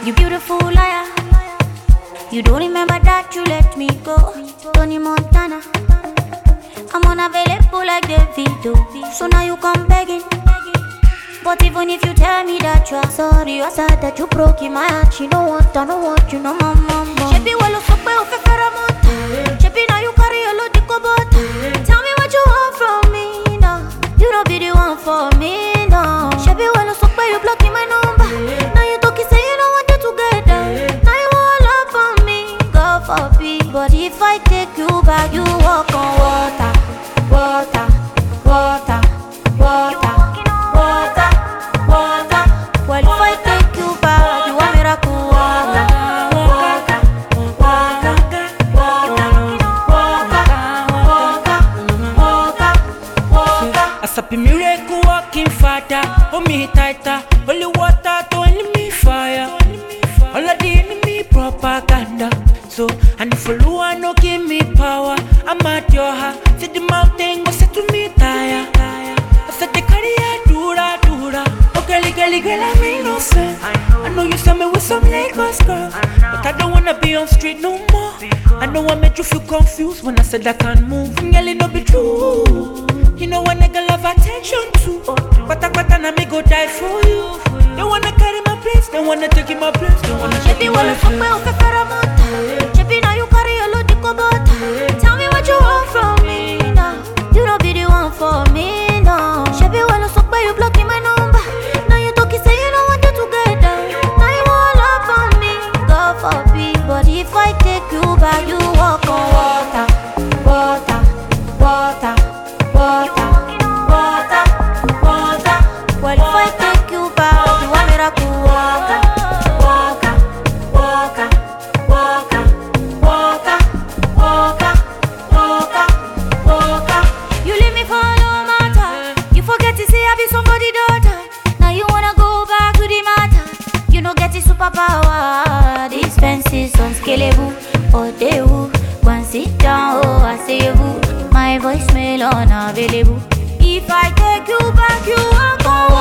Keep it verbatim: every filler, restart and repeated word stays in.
You beautiful liar. You don't remember that you let me go. Tony Montana. I'm unavailable like Davido. So now you come begging. But even if you tell me that you are sorry, you are sad that you broke in my heart. She don't want, I don't want you, no mama, mama. She be well up, but you feel mota. She be now you carry a lot of cobota. Tell me what you want from me now. You don't be the one for me now. She be well up, but you blocking my number. Now you talking, say you don't want it together. Now you all up on me, God forbid. But if I take you back, you walk on water, water, water, water. Well, if I take you back, you want miracle water, water, water, water, water, water. As a miracle walking father, hold me tighter. Holy water to enemy fire. All of the enemy propaganda. So, and if you no give me power, I'm at your heart. See the mountain go set to me tire. I said the carrier dura dura. Girly, girly, girl, I'm innocent. I know you saw me with some Lagos girl, but I don't wanna be on street no more. I know I made you feel confused when I said I can't move. Girl, it no be true. You know when nigga love attention too. Pata pata na me go die for you. They wanna carry my place, they wanna take in my place, they wanna She be well fuck me off a caramota. She be now you carry a lot of cobota. Tell me what you want from me now. You don't be the one for me now. She be well fuck me, you blocking my number. But if I take you back, you walk on water, water, water, water, water, water. Well, if I take you back, you want miracle water, water, water, water, water, water, water, water. You leave me for no matter. You forget to say I be somebody daughter. Now you wanna go back to the matter. You don't get the superpower. Dispenses unscalable, oh they woo. Go and sit down, oh I say woo. My voicemail unavailable. If I take you back, you are gone.